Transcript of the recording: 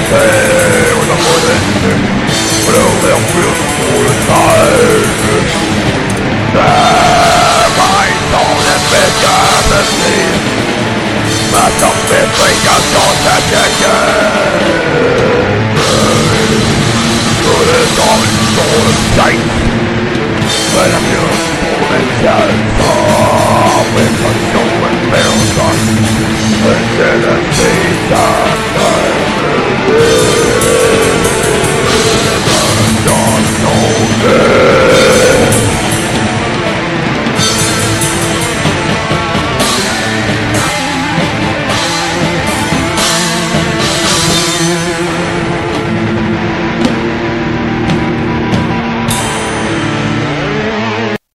Hey, with a bullet, but all their wheels all the time. My soul is bigger than me, but the feeling of contradiction. Good is all in soul of sight, but I'm just full and just with